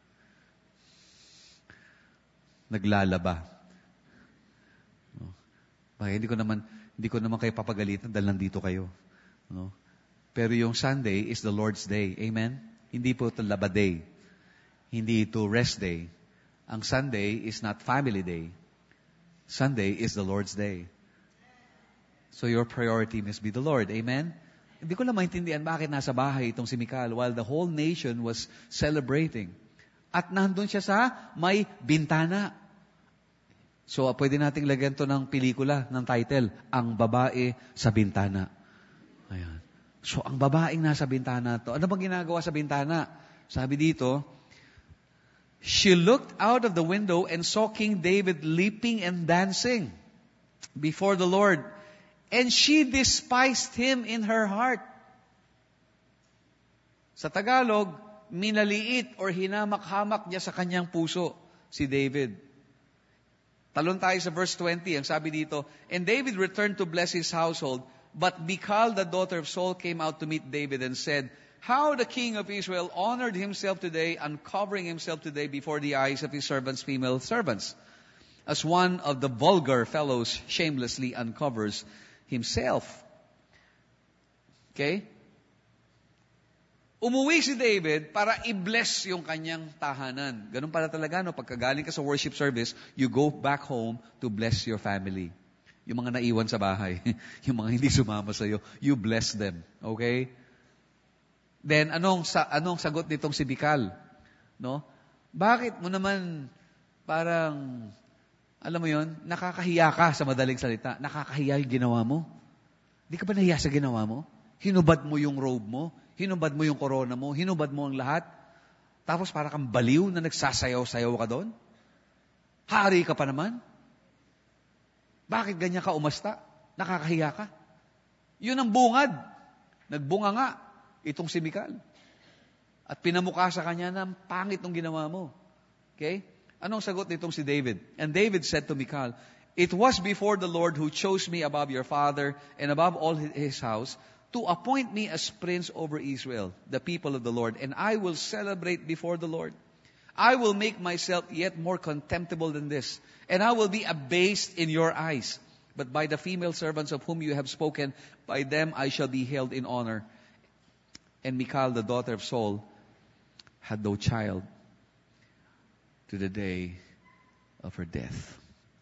Naglalaba. Bakit hindi ko naman, hindi ko naman kayo papagalitan dahil nandito kayo. No? Pero yung Sunday is the Lord's Day. Amen? Hindi po ito laba day. Hindi ito rest day. Ang Sunday is not family day. Sunday is the Lord's Day. So your priority must be the Lord. Amen? Hindi ko lang maintindihan bakit nasa bahay itong si Michal while the whole nation was celebrating. At nandun siya sa may bintana. So pwede nating lagyan to ng pelikula, ng title, Ang Babae sa Bintana. Ayan. So ang babaeng nasa bintana to, ano bang ginagawa sa bintana? Sabi dito, she looked out of the window and saw King David leaping and dancing before the Lord. And she despised him in her heart. Sa Tagalog, minaliit or hinamak-hamak niya sa kanyang puso si David. Talon tayo sa verse twenty. Ang sabi dito, and David returned to bless his household, but Michal, the daughter of Saul, came out to meet David and said, how the king of Israel honored himself today, uncovering himself today before the eyes of his servants, female servants. as one of the vulgar fellows shamelessly uncovers himself. Okay? Umuwi si David para i-bless yung kanyang tahanan. Ganun pala talaga, no? Pagkagaling ka sa worship service, you go back home to bless your family. Yung mga naiwan sa bahay, yung mga hindi sumama sa'yo, you bless them. Okay? Then, anong, sa, anong sagot nitong si Michal? No? Bakit mo naman parang, alam mo yon, nakakahiya ka sa madaling salita. Nakakahiya yung ginawa mo. Di ka ba nahiya sa ginawa mo? Hinubad mo yung robe mo. Hinubad mo yung corona mo. Hinubad mo ang lahat. Tapos para kang baliw na nagsasayaw-sayaw ka doon. Hari ka pa naman. Bakit ganyan ka umasta? Nakakahiya ka. Yun ang bungad. Nagbunga nga itong si Michal. At pinamukha sa kanya na pangit ng ginawa mo. Okay? Anong sagot nitong si David? And David said to Michal, "It was before the Lord who chose me above your father and above all his house to appoint me as prince over Israel, the people of the Lord, and I will celebrate before the Lord. I will make myself yet more contemptible than this, and I will be abased in your eyes. But by the female servants of whom you have spoken, by them I shall be held in honor." And Michal, the daughter of Saul, had no child to the day of her death.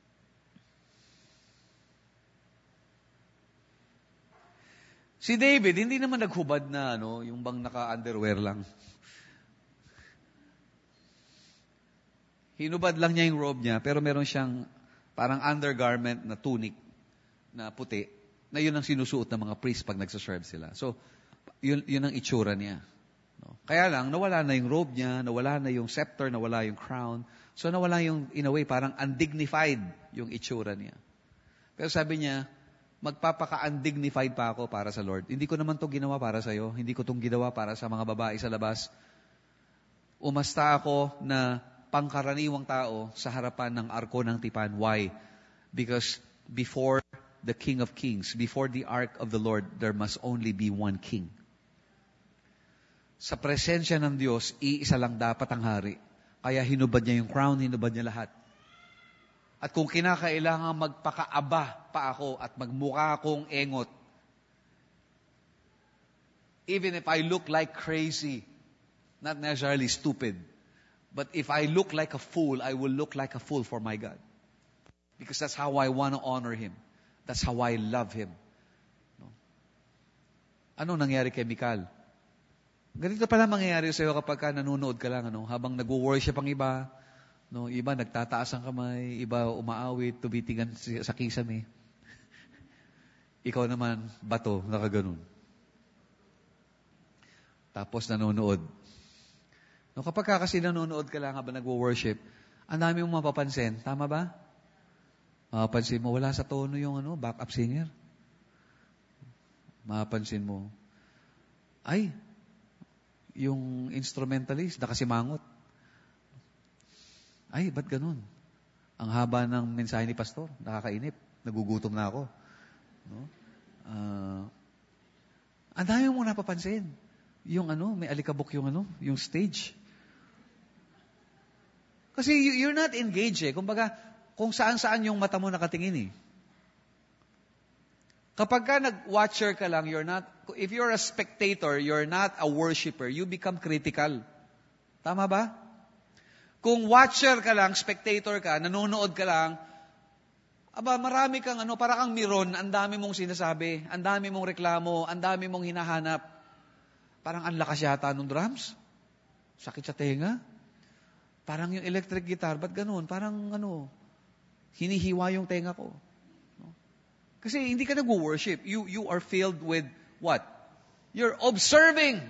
Si David, hindi naman naghubad na, ano, yung bang naka-underwear lang. Hinubad lang niya yung robe niya, pero meron siyang parang undergarment na tunic na puti, na yun ang sinusuot ng mga priest pag nagsaserve sila. So, yun, yun ang itsura niya. No? Kaya lang, nawala na yung robe niya, nawala na yung scepter, nawala yung crown. So, nawala yung, in a way, parang undignified yung itsura niya. Pero sabi niya, magpapaka-undignified pa ako para sa Lord. Hindi ko naman to ginawa para sa'yo. Hindi ko itong ginawa para sa mga babae sa labas. Umasta ako na pangkaraniwang tao sa harapan ng arko ng tipan. Why? Because before the King of Kings, before the ark of the Lord, there must only be one king. Sa presensya ng Diyos, iisa lang dapat ang hari. Kaya hinubad niya yung crown, hinubad niya lahat. At kung kinakailangan magpakaaba pa ako at magmukha akong engot, even if I look like crazy, not necessarily stupid, but if I look like a fool, I will look like a fool for my God. Because that's how I want to honor Him. That's how I love Him. No? Anong nangyari kay Michal? Ganito pala mangyayari sa'yo kapag ka nanonood ka lang, ano? Habang nag-worship ang iba, no? Iba nagtataas ang kamay, iba umaawit, tubitigan sa kisame. Ikaw naman, bato, nakaganon. Tapos nanonood. No, kapag ka kasi nanonood ka lang habang nagwo-worship, ang dami mong mapapansin. Tama ba? Mapapansin mo, wala sa tono yung ano, backup singer. Mapapansin mo, ay, yung instrumentalist, nakasimangot. Ay, ba't ganun? Ang haba ng mensahe ni Pastor, nakakainip. Nagugutom na ako. No? Uh, ang dami mong napapansin. Yung ano, may alikabok yung ano, yung stage. Kasi you're not engaged eh. Kumbaga, kung saan-saan yung mata mo nakatingin eh. Kapag ka nag-watcher ka lang, you're not, if you're a spectator, you're not a worshiper, you become critical. Tama ba? Kung watcher ka lang, spectator ka, nanonood ka lang, aba, marami kang ano, para kang miron, ang dami mong sinasabi, ang dami mong reklamo, ang dami mong hinahanap. Parang ang lakas yata nung drums. Sakit sa tenga. Parang yung electric guitar, ba't ganun? Parang ano, hinihiwa yung tenga ko. No? Kasi hindi ka nag-worship. You, you are filled with what? You're observing.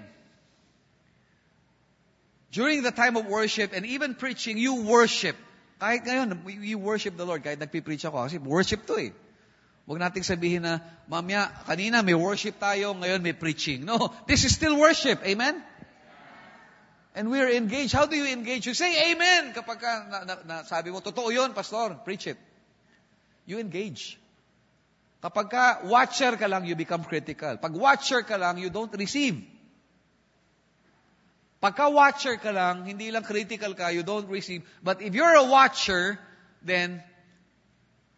During the time of worship and even preaching, you worship. Kahit ngayon, you worship the Lord. Kahit nagpipreach ako, kasi worship to eh. Huwag nating sabihin na, mamaya, kanina may worship tayo, ngayon may preaching. No, this is still worship. Amen? And we're engaged. How do you engage? You say amen kapag ka, na, na, na, sabi mo, totoo yun, pastor, preach it. You engage. Kapag ka watcher ka lang, you become critical. Pag watcher ka lang, you don't receive. Pagka watcher ka lang, hindi lang critical ka, you don't receive. But if you're a watcher, then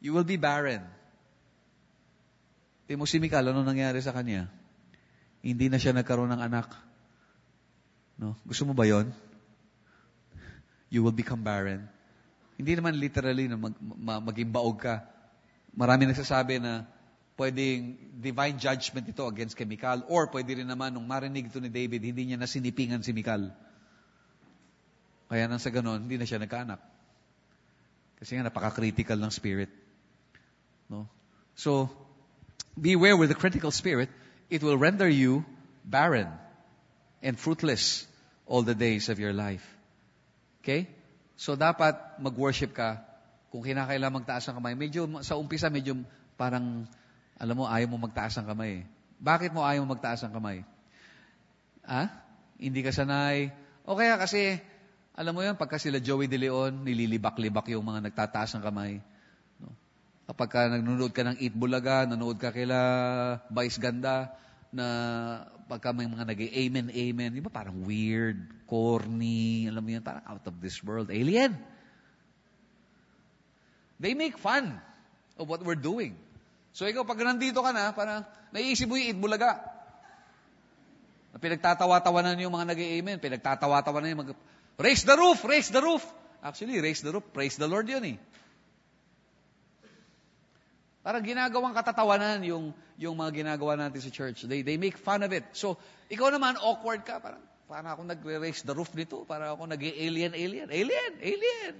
You will be barren. Tingnan mo si Mical, ano nangyari sa kanya? Hindi na siya nagkaroon ng anak. No? Gusto mo ba yon? You will become barren. Hindi naman literally na mag, ma, maging baog ka. Marami nagsasabi na pwedeng divine judgment ito against kay Mical, or pwede rin naman nung marinig ito ni David, hindi niya nasinipingan si Mical. Kaya nang sa ganon, hindi na siya nagkaanak. Kasi nga napaka-critical ng spirit. No? So, beware with the critical spirit. It will render you barren and fruitless all the days of your life. Okay? So, dapat mag-worship ka. Kung kinakailangan magtaas ang kamay, medyo, sa umpisa, medyo parang, alam mo, ayaw mo magtaas ang kamay. Bakit mo ayaw mo magtaas ang kamay? Ah? Hindi ka sanay. O kaya kasi, alam mo yun, pagka sila Joey De Leon, nililibak-libak yung mga nagtataas ng kamay. No? Kapag ka nanonood ka ng Eat Bulaga, nanonood ka kila Vice Ganda, na pagka may mga nag-amen, amen, di ba parang weird, corny, alam mo yun, parang out of this world, alien. They make fun of what we're doing. So ikaw, pag nandito ka na, parang naiisip mo yung Eat Bulaga. Pinagtatawa-tawanan yung mga nag-amen, pinagtatawa-tawanan yung mga, raise the roof, raise the roof. Actually, raise the roof, praise the Lord yun eh. Parang ginagawang katatawanan yung, yung mga ginagawa natin sa church. They, they make fun of it. So, ikaw naman, awkward ka. Parang, parang ako nag-raise the roof dito. Parang ako nag-alien, alien. Alien, alien.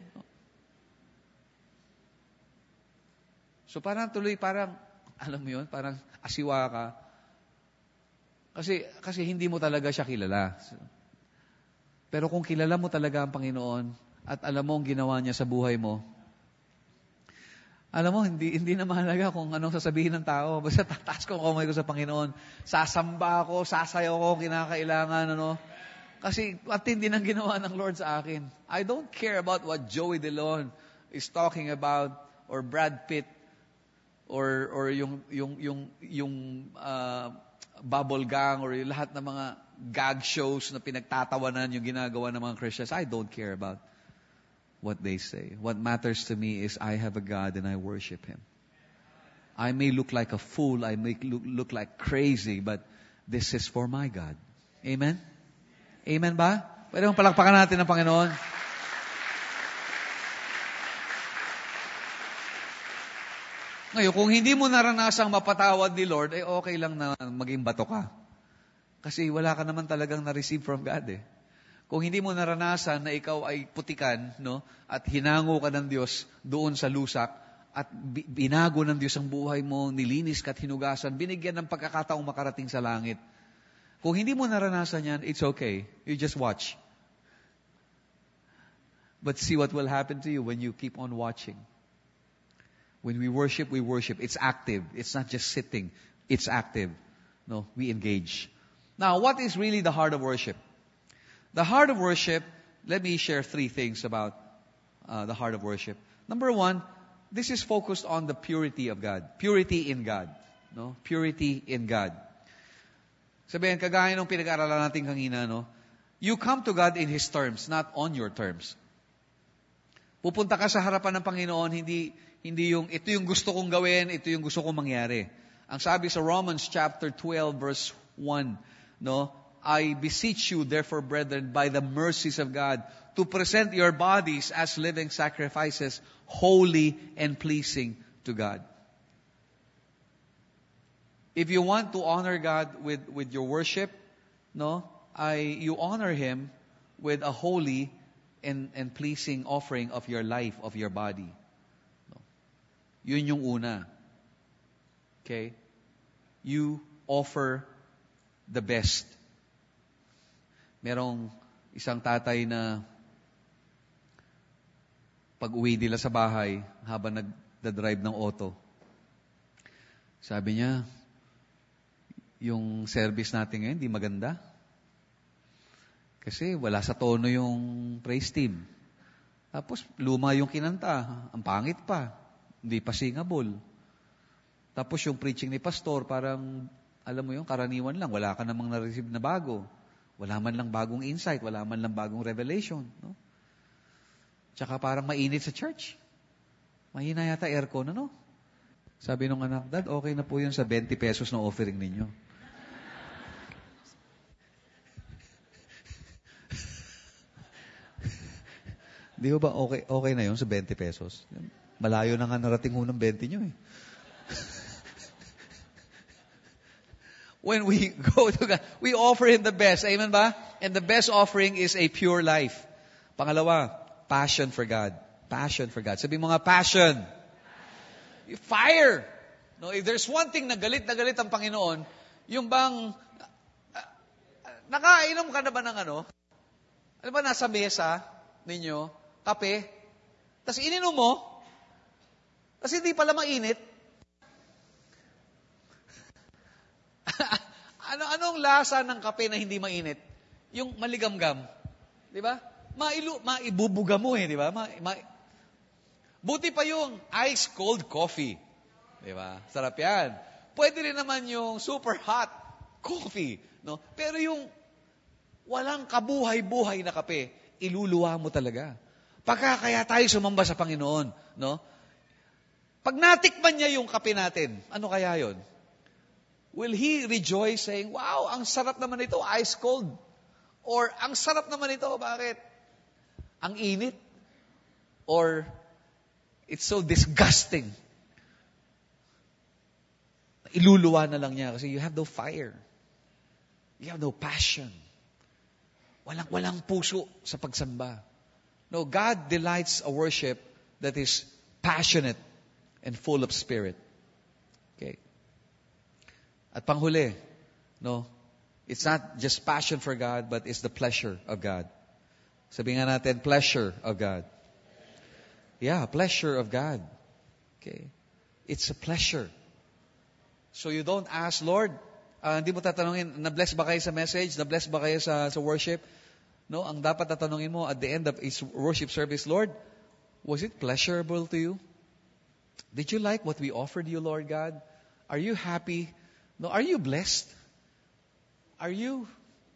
So, parang tuloy, parang, alam mo yun, parang asiwa ka. Kasi, kasi hindi mo talaga siya kilala. Pero kung kilala mo talaga ang Panginoon at alam mo ang ginawa niya sa buhay mo, alam mo, hindi hindi na mahalaga kung anong sasabihin ng tao. Basta tataas ko ang kamay ko sa Panginoon. Sasamba ako, sasayaw ko, kinakailangan, ano. Kasi matindi ng ginawa ng Lord sa akin. I don't care about what Joey De Leon is talking about, or Brad Pitt, or or yung yung yung yung uh, bubble gang, or yung lahat ng mga gag shows na pinagtatawanan yung ginagawa ng mga Christians. I don't care about what they say. What matters to me is I have a God and I worship Him. I may look like a fool, I may look, look like crazy, but this is for my God. Amen? Amen ba? Pwede mong palakpakan natin ng Panginoon. Ngayon, kung hindi mo naranasang mapatawad ni Lord, eh okay lang na maging bato ka. Kasi wala ka naman talagang na-receive from God eh. Kung hindi mo naranasan na ikaw ay putikan, no, at hinango ka ng Diyos doon sa lusak, at binago ng Diyos ang buhay mo, nilinis ka at hinugasan, binigyan ng pagkakataong makarating sa langit. Kung hindi mo naranasan yan, it's okay. You just watch. But see what will happen to you when you keep on watching. When we worship, we worship. It's active. It's not just sitting. It's active. No, we engage. Now, what is really the heart of worship? The heart of worship, let me share three things about uh, the heart of worship. Number one, this is focused on the purity of God. Purity in God. No? Purity in God. Sabihin, kagaya nung pinag-aralan natin kanina, no? You come to God in His terms, not on your terms. Pupunta ka sa harapan ng Panginoon, hindi, hindi yung, ito yung gusto kong gawin, ito yung gusto kong mangyari. Ang sabi sa Romans chapter twelve, verse one, no? I beseech you, therefore, brethren, by the mercies of God, to present your bodies as living sacrifices, holy and pleasing to God. If you want to honor God with, with your worship, no, I, you honor Him with a holy and, and pleasing offering of your life, of your body. No. Yun yung una. Okay? You offer the best. Merong isang tatay na pag-uwi nila sa bahay habang nagda-drive ng auto. Sabi niya, yung service natin ngayon, di maganda. Kasi wala sa tono yung praise team. Tapos luma yung kinanta, ang pangit pa, hindi pa singable. Tapos yung preaching ni pastor, parang, alam mo yung karaniwan lang, wala ka namang na-receive na bago. Wala man lang bagong insight, wala man lang bagong revelation. No? Tsaka parang mainit sa church. Mahina yata aircon, ano? Sabi nung anak, Dad, okay na po yun sa twenty pesos na offering ninyo. Di ba okay, okay na yun sa twenty pesos? Malayo na nga narating ho ng twenty nyo eh. When we go to God, we offer Him the best. Amen ba? And the best offering is a pure life. Pangalawa, passion for God. Passion for God. Sabi mo nga, passion. Fire. No, if there's one thing na galit na galit ang Panginoon, yung bang, uh, nakainom ka na ba ng ano? Ano ba nasa mesa ninyo? Kape? Tapos ininom mo? Tapos hindi pala mainit? ano anong lasa ng kape na hindi mainit? Yung maligamgam. Di ba? Mailu, maibubuga mo eh, di ba? Ma, ma, buti pa yung ice cold coffee. Di ba? Sarap yan. Pwede rin naman yung super hot coffee. No? Pero yung walang kabuhay-buhay na kape, iluluwa mo talaga. Pagka kaya tayo sumamba sa Panginoon, no? Pag natikman niya yung kape natin, ano kaya yon? Will He rejoice saying, wow, ang sarap naman ito, ice cold. Or, ang sarap naman ito, bakit? Ang init. Or, it's so disgusting. Iluluwa na lang niya kasi you have no fire. You have no passion. Walang, walang puso sa pagsamba. No, God delights a worship that is passionate and full of spirit. Okay. At panghuli, no, it's not just passion for God, but it's the pleasure of God. Sabihin nga natin, pleasure of God. Yeah, pleasure of God. Okay. It's a pleasure. So you don't ask, Lord, uh, hindi mo tatanungin, na-bless ba kayo sa message? Na-bless ba kayo sa, sa worship? No, ang dapat tatanungin mo at the end of each worship service, Lord, was it pleasurable to you? Did you like what we offered you, Lord God? Are you happy? No, are you blessed? Are you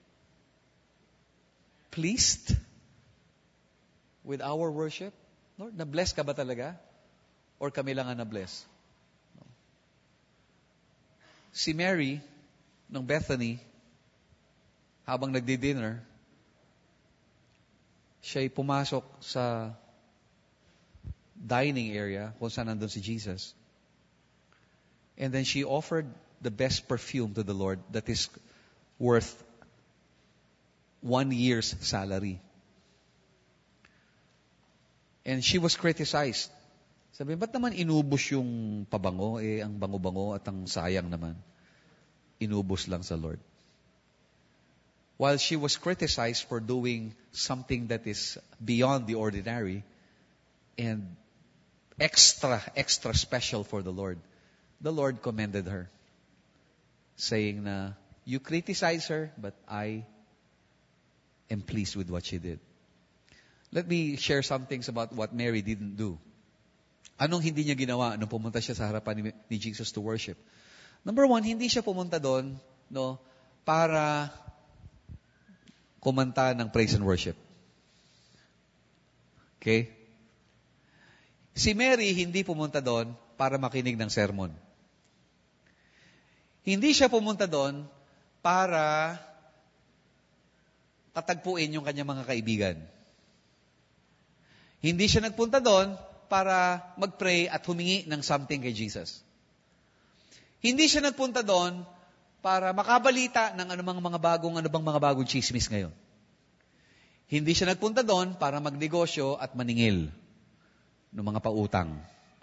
pleased with our worship? Lord, na-bless ka ba talaga? Or kami lang ang na-bless? No. Si Mary, ng Bethany, habang nagdi-dinner, siya'y pumasok sa dining area kung saan nandun si Jesus. And then she offered the best perfume to the Lord that is worth one year's salary. And she was criticized. Sabi, ba't naman inubos yung pabango? Eh, ang bango-bango at ang sayang naman. Inubos lang sa Lord. While she was criticized for doing something that is beyond the ordinary and extra, extra special for the Lord, the Lord commended her, saying na, you criticize her, but I am pleased with what she did. Let me share some things about what Mary didn't do. Anong hindi niya ginawa nung pumunta siya sa harapan ni, ni Jesus to worship? Number one, hindi siya pumunta doon, no, para kumanta ng praise and worship. Okay? Si Mary hindi pumunta doon para makinig ng sermon. Hindi siya pumunta doon para tatagpuin yung kanyang mga kaibigan. Hindi siya nagpunta doon para mag-pray at humingi ng something kay Jesus. Hindi siya nagpunta doon para makabalita ng anumang mga bagong, ano bang mga bagong chismis ngayon. Hindi siya nagpunta doon para magnegosyo at maningil ng mga pautang.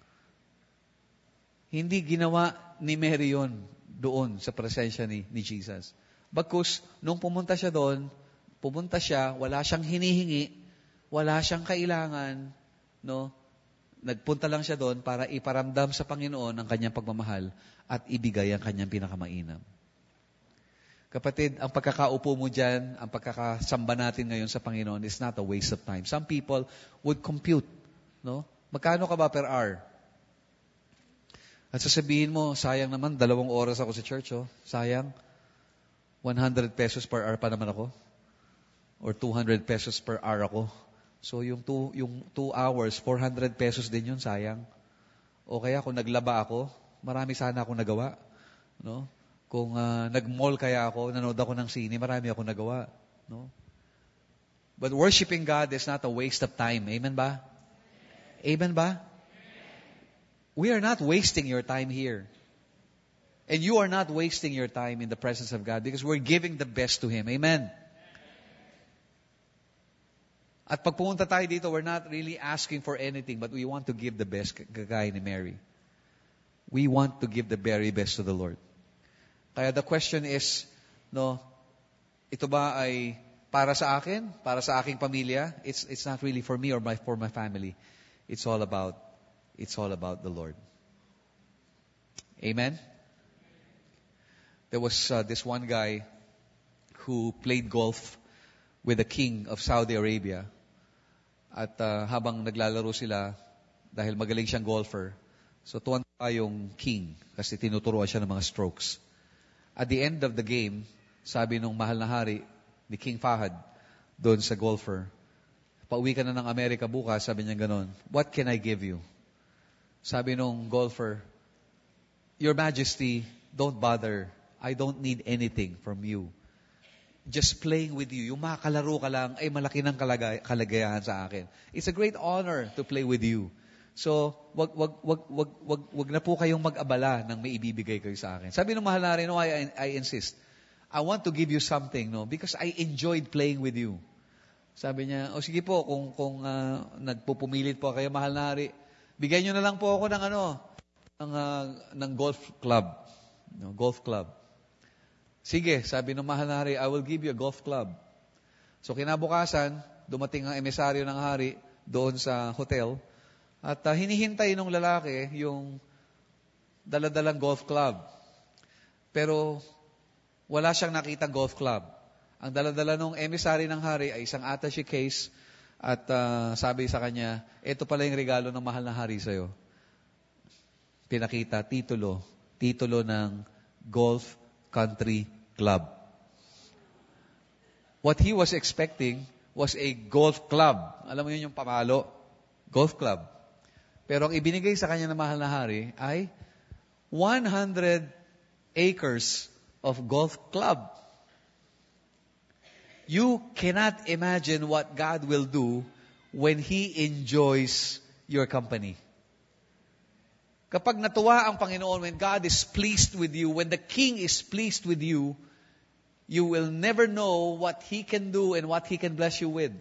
Hindi ginawa ni Mary yun doon sa presensya ni, ni Jesus. Bagkus, nung pumunta siya doon, pumunta siya, wala siyang hinihingi, wala siyang kailangan, no? Nagpunta lang siya doon para iparamdam sa Panginoon ang kanyang pagmamahal at ibigay ang kanyang pinakamainam. Kapatid, ang pagkakaupo mo dyan, ang pagkakasamba natin ngayon sa Panginoon is not a waste of time. Some people would compute, no? Magkano ka ba per hour? At sasabihin mo, sayang naman, dalawang oras ako sa church, oh. Sayang. one hundred pesos per hour pa naman ako. Or two hundred pesos per hour ako. So yung two, yung two hours, four hundred pesos din yun, sayang. O kaya kung naglaba ako, marami sana akong nagawa. No? Kung uh, nag-mall kaya ako, nanood ako ng sine, marami akong nagawa. No? But worshiping God is not a waste of time. Amen ba? Amen ba? We are not wasting your time here. And you are not wasting your time in the presence of God because we're giving the best to Him. Amen? At pag pumunta tayo dito, we're not really asking for anything, but we want to give the best, kagaya ni Mary. We want to give the very best to the Lord. Kaya the question is, no, ito ba ay para sa akin? Para sa aking pamilya? It's it's not really for me or my, for my family. It's all about, it's all about the Lord. Amen? There was uh, this one guy who played golf with the king of Saudi Arabia. At uh, habang naglalaro sila, dahil magaling siyang golfer, so tuwan-tuwa yung king kasi tinuturuan siya ng mga strokes. At the end of the game, sabi nung mahal na hari ni King Fahad doon sa golfer, pauwi ka na ng Amerika bukas, sabi niya ganon, what can I give you? Sabi nung golfer, Your Majesty, don't bother. I don't need anything from you. Just playing with you, yung makakalaro ka lang, ay malaki ng kalagay, kalagayahan sa akin. It's a great honor to play with you. So, wag, wag, wag, wag, wag, wag na po kayong mag-abala ng may ibibigay kayo sa akin. Sabi ng mahal na rin, no, I, I insist. I want to give you something, no, because I enjoyed playing with you. Sabi niya, o oh, sige po, kung, kung uh, nagpupumilit po kayo, mahal na rin, bigyan nyo na lang po ako ng ano, ng, uh, ng golf club. No, golf club. Sige, sabi ng mahal na hari, I will give you a golf club. So kinabukasan, dumating ang emisaryo ng hari doon sa hotel at uh, hinihintay ng lalaki yung daladalang golf club. Pero wala siyang nakitang golf club. Ang daladala ng emisaryo ng hari ay isang attaché case at uh, sabi sa kanya, ito pala yung regalo ng mahal na hari sa'yo. Pinakita, titulo, titulo ng Golf Country Club. What he was expecting was a golf club. Alam mo yun yung pamalo? Golf club. Pero ang ibinigay sa kanya ng mahal na hari ay one hundred acres of golf club. You cannot imagine what God will do when He enjoys your company. Kapag natuwa ang Panginoon, when God is pleased with you, when the King is pleased with you, you will never know what He can do and what He can bless you with.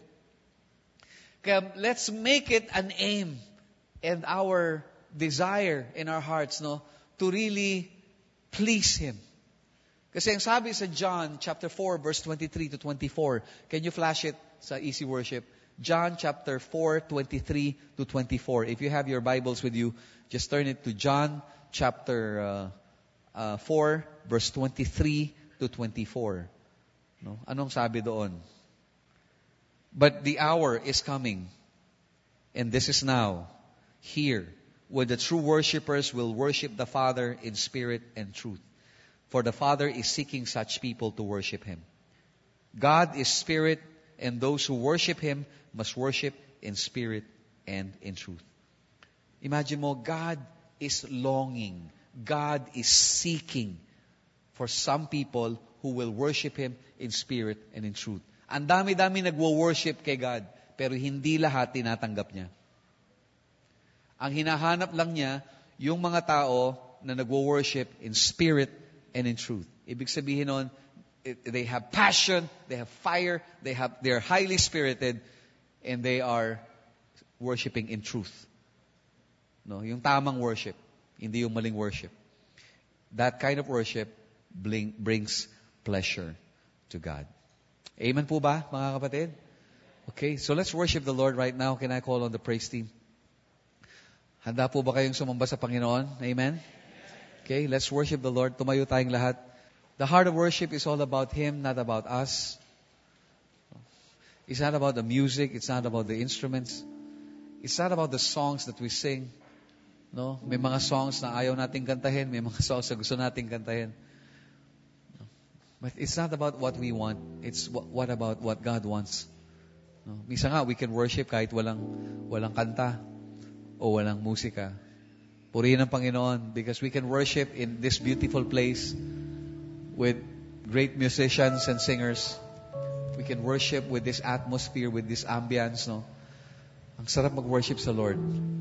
Kaya let's make it an aim and our desire in our hearts, no, to really please Him. Kasi ang sabi sa John chapter four, verse twenty-three to twenty-four, can you flash it sa Easy Worship? John chapter four, twenty-three to twenty-four. If you have your Bibles with you, just turn it to John chapter uh, uh, four, verse twenty-three to twenty-four. No? Anong sabi doon? But the hour is coming, and this is now, here, when the true worshipers will worship the Father in spirit and truth. For the Father is seeking such people to worship Him. God is spirit, and those who worship Him must worship in spirit and in truth. Imagine mo, God is longing, God is seeking for some people who will worship Him in spirit and in truth. Ang dami-dami nagwo-worship kay God, pero hindi lahat tinatanggap niya. Ang hinahanap lang niya, yung mga tao na nagwo-worship in spirit and in truth. Ibig sabihin nun, they have passion, they have fire, they have, they are highly spirited, and they are worshiping in truth. No, yung tamang worship, hindi yung maling worship. That kind of worship bring, brings pleasure to God. Amen po ba, mga kapatid? Okay, so let's worship the Lord right now. Can I call on the praise team? Handa po ba kayong sumamba sa Panginoon? Amen? Okay, let's worship the Lord. Tumayo tayong lahat. The heart of worship is all about Him, not about us. It's not about the music. It's not about the instruments. It's not about the songs that we sing. No, may mga songs na ayaw nating kantahin, may mga songs na gusto nating kantahin. But it's not about what we want. It's what, what about what God wants. No, minsan nga we can worship kahit walang walang kanta o walang musika. Purihin ang Panginoon because we can worship in this beautiful place with great musicians and singers. We can worship with this atmosphere, with this ambience, no? Ang sarap mag-worship sa Lord.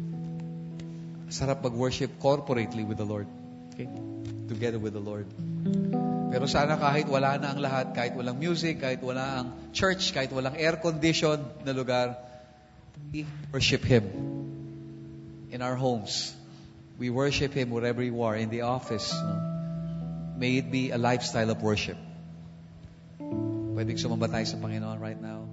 Sarap mag-worship corporately with the Lord. Okay? Together with the Lord. Pero sana kahit wala na ang lahat, kahit walang music, kahit wala ang church, kahit walang air-conditioned na lugar, we worship Him in our homes. We worship Him wherever you are, in the office. No? May it be a lifestyle of worship. Pwedeng sumamba tayo sa Panginoon right now.